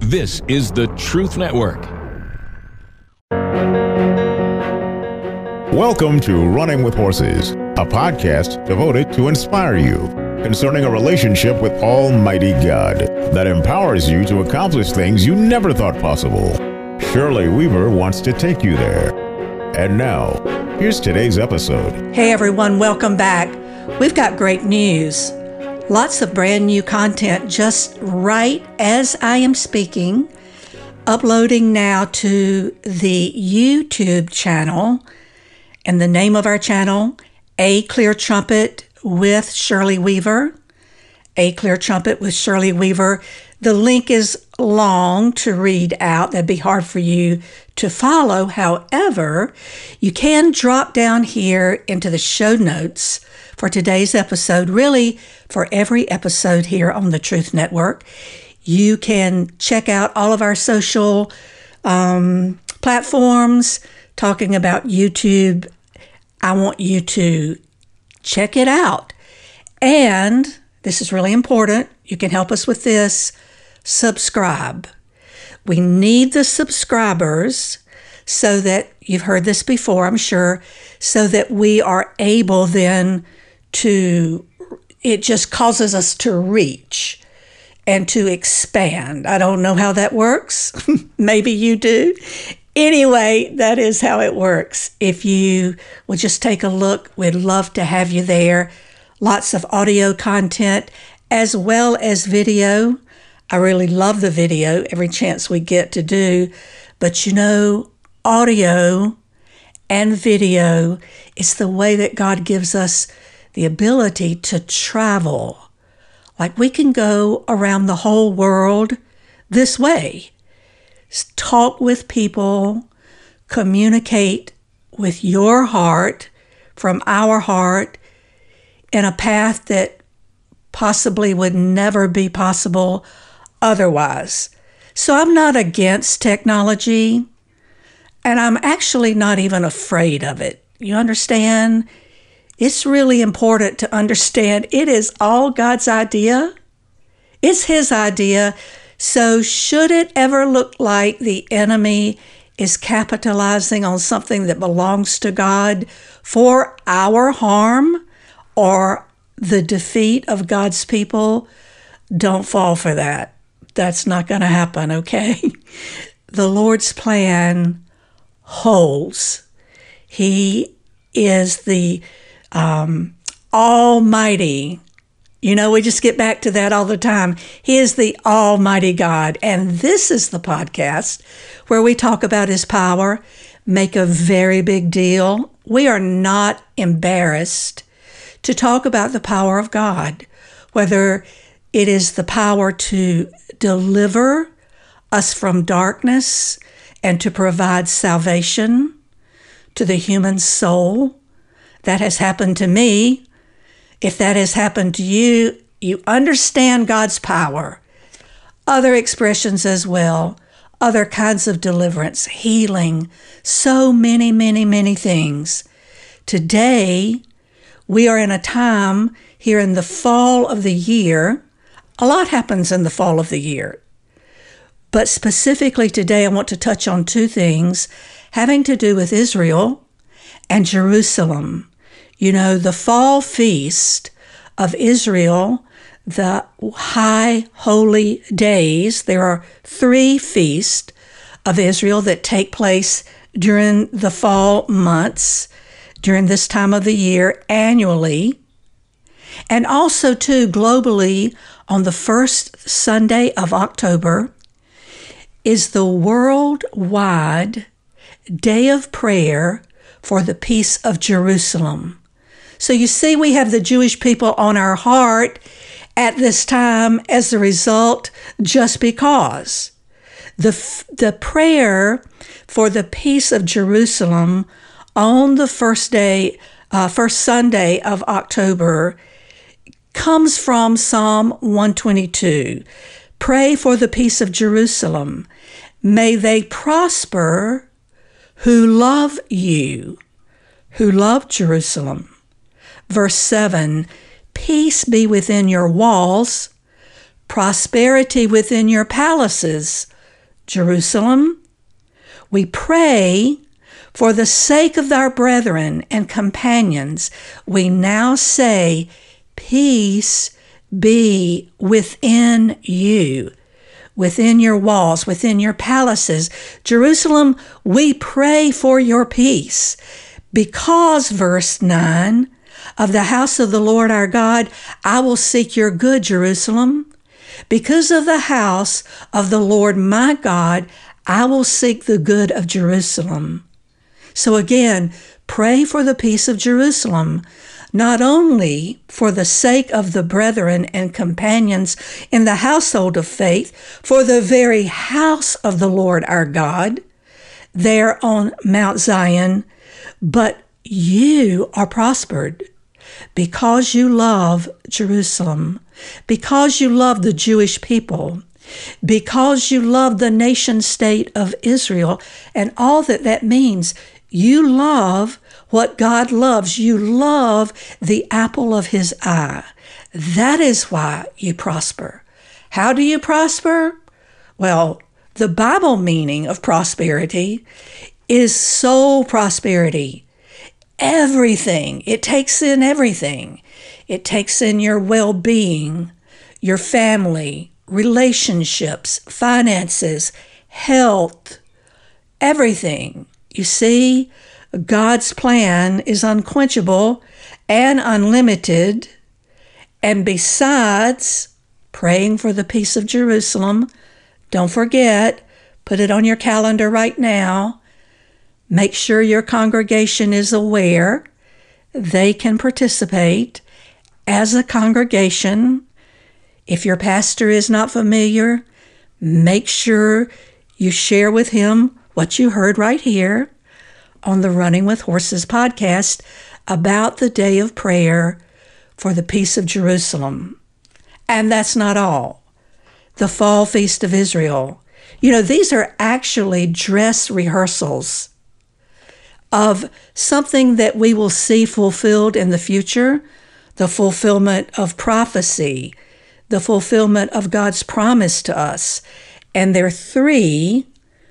This is the Truth Network. Welcome to Running with Horses, a podcast devoted to inspire you concerning a relationship with Almighty God that empowers you to accomplish things you never thought possible. Shirley Weaver wants to take you there. And now, here's today's episode. Hey everyone, welcome back. We've got great news. Lots of brand new content just right as I am speaking, uploading now to the YouTube channel. And the name of our channel, A Clear Trumpet with Shirley Weaver. A Clear Trumpet with Shirley Weaver. The link is long to read out. That'd be hard for you to follow. However, you can drop down here into the show notes for today's episode, really for every episode here on the Truth Network. You can check out all of our social platforms talking about YouTube. I want you to check it out. And this is really important. You can help us with this. Subscribe. We need the subscribers so that, you've heard this before, I'm sure, so that we are able then to, it just causes us to reach and to expand. I don't know how that works. Maybe you do. Anyway, that is how it works. If you will just take a look, we'd love to have you there. Lots of audio content as well as video. I really love the video every chance we get to do. But you know, audio and video is the way that God gives us the ability to travel. Like we can go around the whole world this way. Talk with people, communicate with your heart from our heart in a path that possibly would never be possible otherwise. So I'm not against technology, and I'm actually not even afraid of it. You understand? It's really important to understand it is all God's idea. It's His idea. So should it ever look like the enemy is capitalizing on something that belongs to God for our harm or the defeat of God's people, don't fall for that. That's not going to happen, okay? The Lord's plan holds. He is the Almighty. You know, we just get back to that all the time. He is the Almighty God. And this is the podcast where we talk about His power, make a very big deal. We are not embarrassed to talk about the power of God, whether it is the power to deliver us from darkness and to provide salvation to the human soul. That has happened to me. If that has happened to you, you understand God's power. Other expressions as well, other kinds of deliverance, healing, so many, many, many things. Today, we are in a time here in the fall of the year. A lot happens in the fall of the year. But specifically today, I want to touch on two things having to do with Israel and Jerusalem. You know, the fall feast of Israel, the high holy days, there are 3 feasts of Israel that take place during the fall months, during this time of the year, annually. And also, too, globally, on the first Sunday of October is the worldwide day of prayer for the peace of Jerusalem. So you see, we have the Jewish people on our heart at this time as a result, just because. The prayer for the peace of Jerusalem on the first Sunday of October comes from Psalm 122. Pray for the peace of Jerusalem. May they prosper who love you, who love Jerusalem. Verse 7, peace be within your walls, prosperity within your palaces, Jerusalem. We pray for the sake of our brethren and companions. We now say, peace be within you, within your walls, within your palaces. Jerusalem, we pray for your peace. Because, verse 9, of the house of the Lord our God, I will seek your good, Jerusalem. Because of the house of the Lord my God, I will seek the good of Jerusalem. So again, pray for the peace of Jerusalem, not only for the sake of the brethren and companions in the household of faith, for the very house of the Lord our God, there on Mount Zion, but you are prospered because you love Jerusalem, because you love the Jewish people, because you love the nation state of Israel and all that means. You love what God loves. You love the apple of his eye. That is why you prosper. How do you prosper? Well, the Bible meaning of prosperity is soul prosperity. Everything. It takes in everything. It takes in your well-being, your family, relationships, finances, health, everything. You see, God's plan is unquenchable and unlimited. And besides praying for the peace of Jerusalem, don't forget, put it on your calendar right now. Make sure your congregation is aware. They can participate as a congregation. If your pastor is not familiar, make sure you share with him what you heard right here on the Running with Horses podcast about the day of prayer for the peace of Jerusalem. And that's not all. The Fall Feast of Israel. You know, these are actually dress rehearsals of something that we will see fulfilled in the future, the fulfillment of prophecy, the fulfillment of God's promise to us. And there are three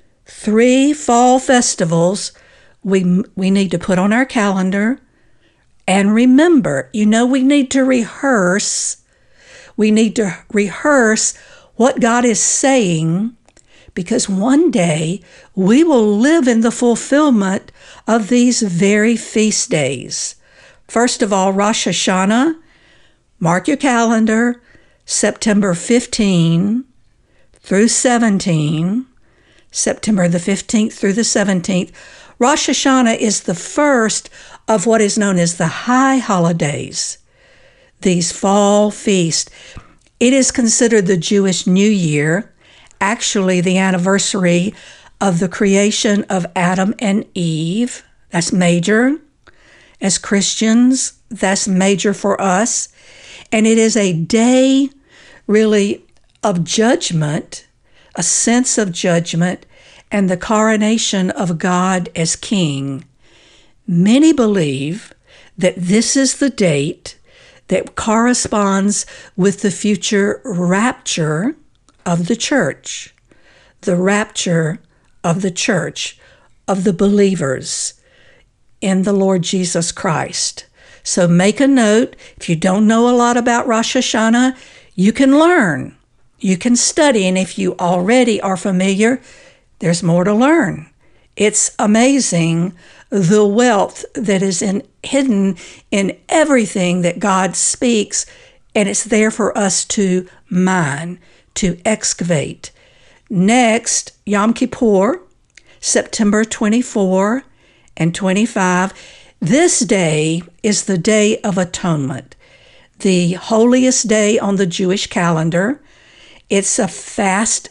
fall festivals we need to put on our calendar and remember. You know, we need to rehearse. We need to rehearse what God is saying, because one day we will live in the fulfillment of these very feast days. First of all, Rosh Hashanah, mark your calendar, September 15 through 17, September the 15th through the 17th. Rosh Hashanah is the first of what is known as the high holidays, these fall feasts. It is considered the Jewish New Year, actually the anniversary of the creation of Adam and Eve. That's major. As Christians, that's major for us. And it is a day really of judgment, a sense of judgment, and the coronation of God as King. Many believe that this is the date that corresponds with the future rapture of the church, the rapture of the church, of the believers in the Lord Jesus Christ. So make a note. If you don't know a lot about Rosh Hashanah, you can learn. You can study. And if you already are familiar, there's more to learn. It's amazing the wealth that is hidden in everything that God speaks, and it's there for us to mine, to excavate. Next, Yom Kippur, September 24 and 25. This day is the Day of Atonement, the holiest day on the Jewish calendar. It's a fast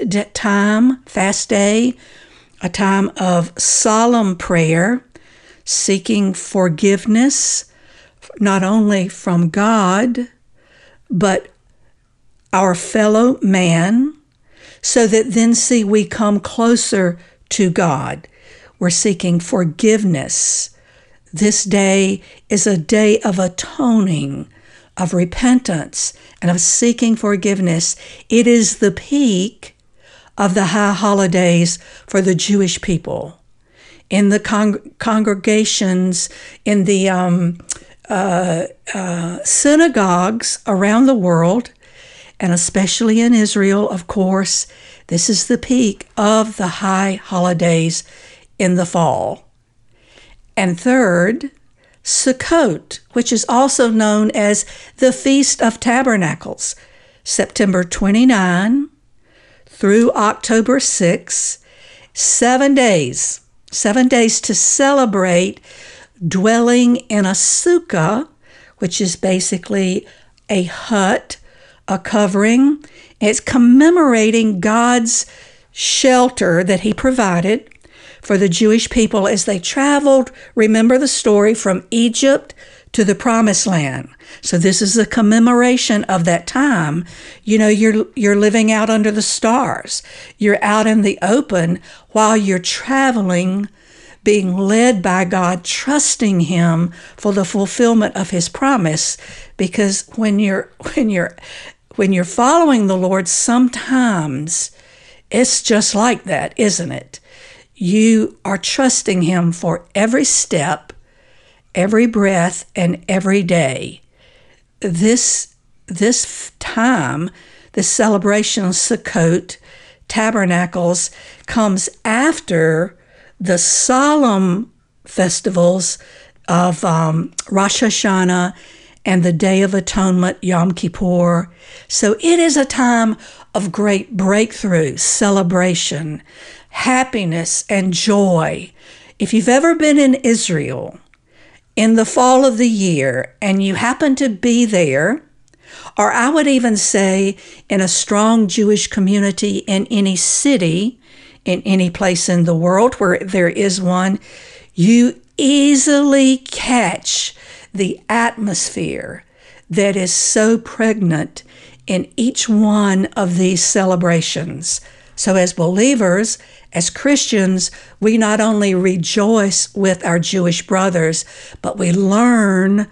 day, a time of solemn prayer, seeking forgiveness, not only from God, but our fellow man, so that then we come closer to God. We're seeking forgiveness. This day is a day of atoning, of repentance, and of seeking forgiveness. It is the peak of the high holidays for the Jewish people. In the congregations, in the synagogues around the world, and especially in Israel, of course, this is the peak of the high holidays in the fall. And third, Sukkot, which is also known as the Feast of Tabernacles, September 29 through October 6, 7 days to celebrate dwelling in a sukkah, which is basically a hut, a covering. It's commemorating God's shelter that he provided for the Jewish people as they traveled, remember the story, from Egypt to the Promised Land. So this is a commemoration of that time. You know, you're living out under the stars. You're out in the open while you're traveling, being led by God, trusting him for the fulfillment of his promise. Because when you're following the Lord, sometimes it's just like that, isn't it? You are trusting him for every step, every breath, and every day. This time, this celebration of Sukkot, Tabernacles, comes after the solemn festivals of Rosh Hashanah and the Day of Atonement, Yom Kippur. So it is a time of great breakthrough, celebration, happiness, and joy. If you've ever been in Israel in the fall of the year and you happen to be there, or I would even say in a strong Jewish community in any city, in any place in the world where there is one, you easily catch the atmosphere that is so pregnant in each one of these celebrations. So as believers, as Christians, we not only rejoice with our Jewish brothers, but we learn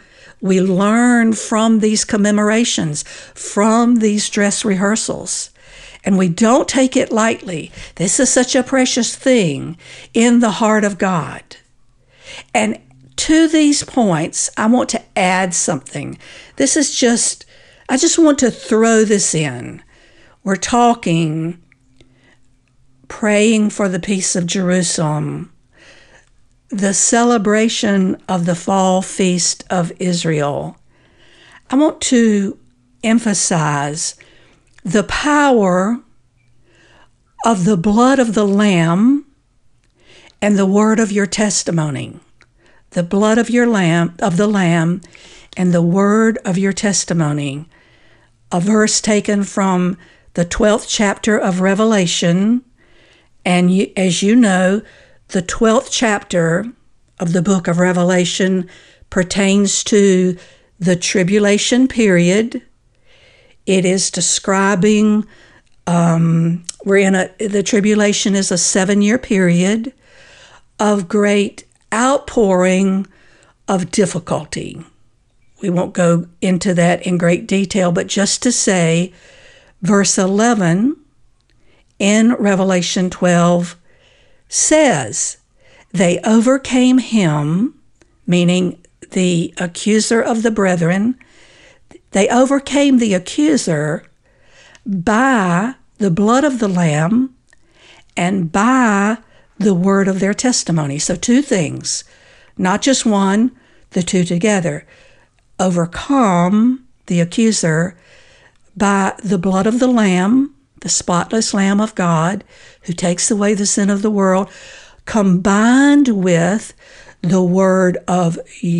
from these commemorations, from these dress rehearsals. And we don't take it lightly. This is such a precious thing in the heart of God. And to these points, I want to add something. I just want to throw this in. We're praying for the peace of Jerusalem, the celebration of the fall feast of Israel. I want to emphasize the power of the blood of the Lamb and the word of your testimony. The blood of the Lamb and the word of your testimony. A verse taken from the 12th chapter of Revelation. And as you know, the 12th chapter of the book of Revelation pertains to the tribulation period. It is describing, the tribulation is a 7-year period of great outpouring of difficulty. We won't go into that in great detail, but just to say, verse 11 in Revelation 12 says, they overcame him, meaning the accuser of the brethren. They overcame the accuser by the blood of the Lamb and by the word of their testimony. So 2 things, not just one, the 2 together. Overcome the accuser by the blood of the Lamb, the spotless Lamb of God, who takes away the sin of the world, combined with the word of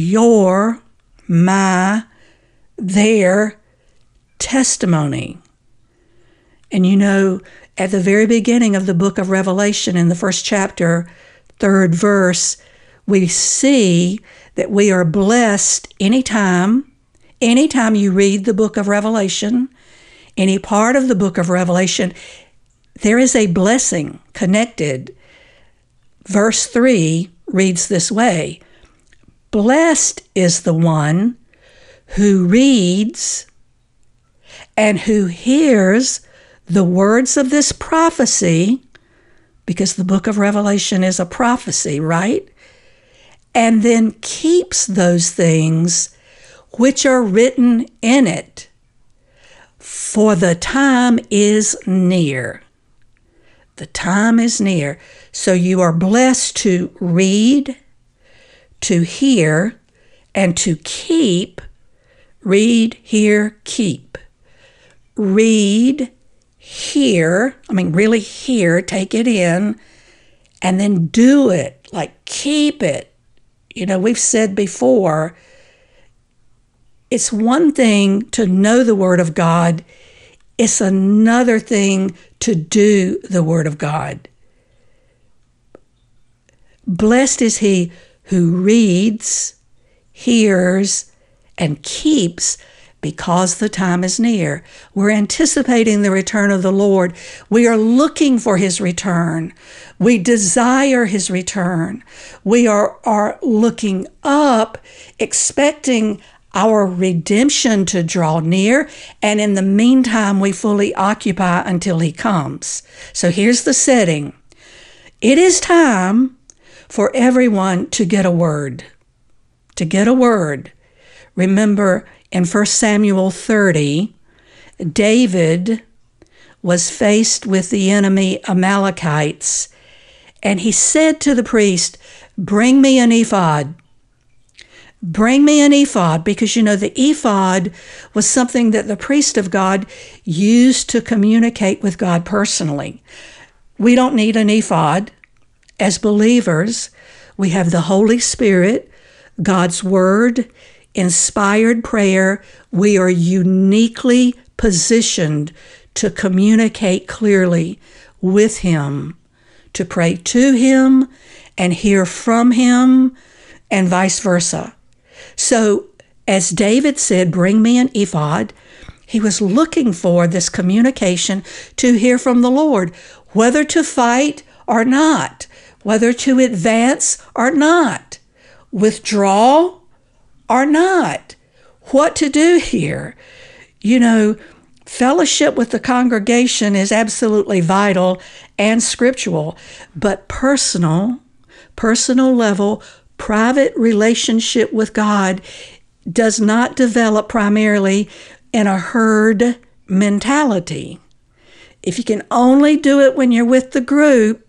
their testimony. And you know, at the very beginning of the book of Revelation, in the 1st chapter, 3rd verse, we see that we are blessed anytime you read the book of Revelation, any part of the book of Revelation, there is a blessing connected. Verse 3 reads this way, blessed is the one who reads and who hears the words of this prophecy, because the book of Revelation is a prophecy, right? And then keeps those things which are written in it, for the time is near. The time is near. So you are blessed to read, to hear, and to keep. Read, hear, keep. Read, hear, really hear, take it in, and then do it, like keep it. We've said before, it's one thing to know the Word of God. It's another thing to do the Word of God. Blessed is he who reads, hears, and keeps, because the time is near. We're anticipating the return of the Lord. We are looking for his return. We desire his return. We are looking up, expecting our redemption to draw near, and in the meantime, we fully occupy until he comes. So here's the setting. It is time for everyone to get a word. To get a word. Remember, in 1 Samuel 30, David was faced with the enemy Amalekites, and he said to the priest, "Bring me an ephod." Bring me an ephod, because the ephod was something that the priest of God used to communicate with God personally. We don't need an ephod. As believers, we have the Holy Spirit, God's Word, inspired prayer. We are uniquely positioned to communicate clearly with him, to pray to him and hear from him, and vice versa. So, as David said, bring me an ephod, he was looking for this communication to hear from the Lord, whether to fight or not, whether to advance or not, withdraw or not, what to do here. Fellowship with the congregation is absolutely vital and scriptural, but personal level, private relationship with God does not develop primarily in a herd mentality. If you can only do it when you're with the group,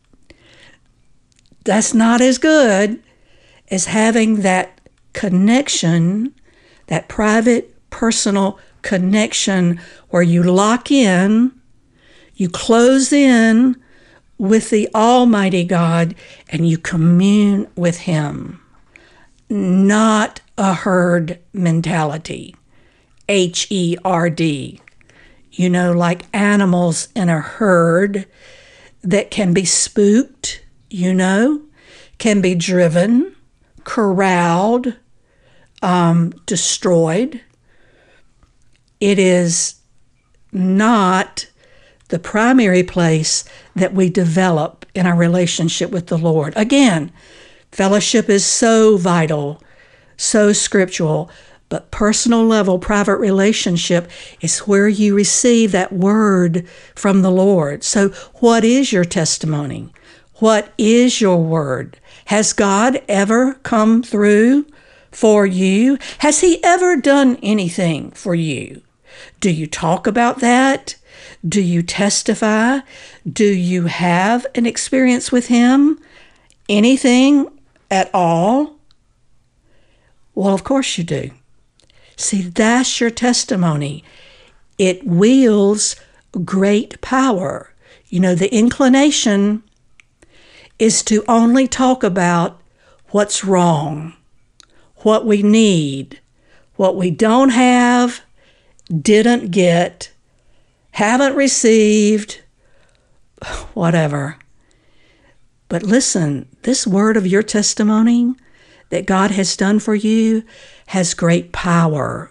that's not as good as having that connection, that private, personal connection where you lock in, you close in with the Almighty God, and you commune with him. Not a herd mentality. H-E-R-D. Like animals in a herd that can be spooked, can be driven, corralled, destroyed. It is not the primary place that we develop in our relationship with the Lord. Again, fellowship is so vital, so scriptural, but personal level, private relationship is where you receive that word from the Lord. So what is your testimony? What is your word? Has God ever come through for you? Has he ever done anything for you? Do you talk about that? Do you testify? Do you have an experience with him? Anything at all? Well, of course you do. See, that's your testimony. It wields great power. The inclination is to only talk about what's wrong, what we need, what we don't have, didn't get, haven't received, whatever. But listen, this word of your testimony that God has done for you has great power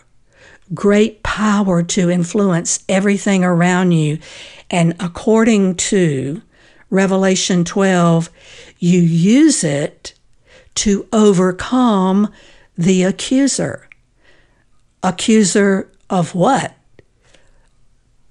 to influence everything around you. And according to Revelation 12, you use it to overcome the accuser. Accuser of what?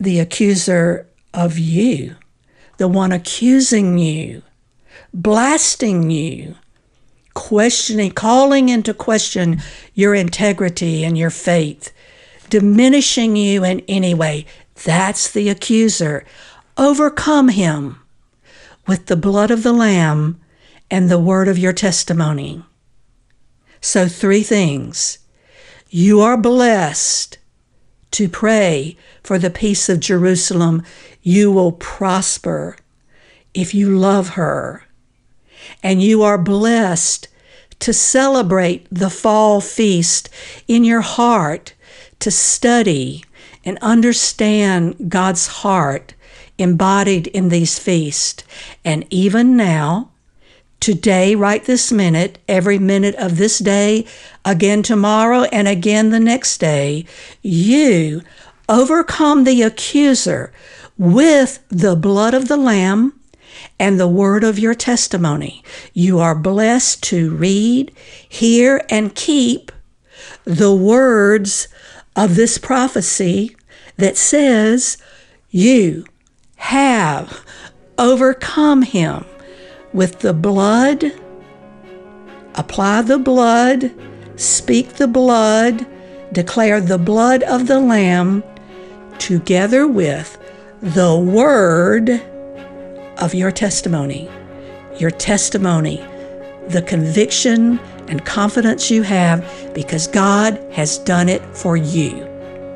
the accuser of you, the one accusing you, blasting you, questioning, calling into question your integrity and your faith, diminishing you in any way. That's the accuser. Overcome him with the blood of the Lamb and the word of your testimony. So 3 things. You are blessed to pray for the peace of Jerusalem. You will prosper if you love her. And you are blessed to celebrate the fall feast in your heart, to study and understand God's heart embodied in these feasts. And even now, today, right this minute, every minute of this day, again tomorrow, and again the next day, you overcome the accuser with the blood of the Lamb and the word of your testimony. You are blessed to read, hear, and keep the words of this prophecy that says, you have overcome him with the blood. Apply the blood, speak the blood, declare the blood of the Lamb, together with the word of your testimony. Your testimony, the conviction and confidence you have because God has done it for you.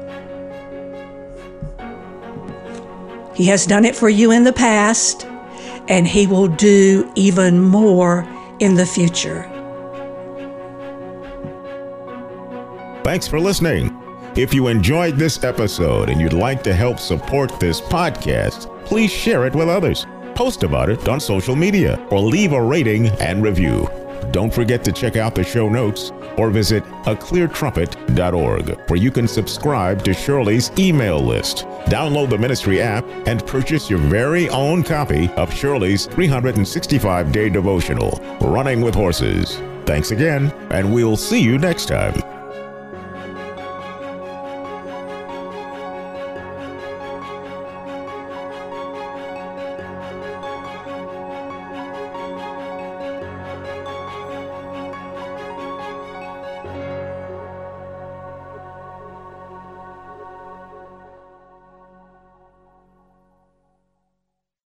He has done it for you in the past, and He will do even more in the future. Thanks for listening. If you enjoyed this episode and you'd like to help support this podcast, please share it with others. Post about it on social media or leave a rating and review. Don't forget to check out the show notes or visit acleartrumpet.org, where you can subscribe to Shirley's email list, download the ministry app, and purchase your very own copy of Shirley's 365-day devotional, Running with Horses. Thanks again, and we'll see you next time.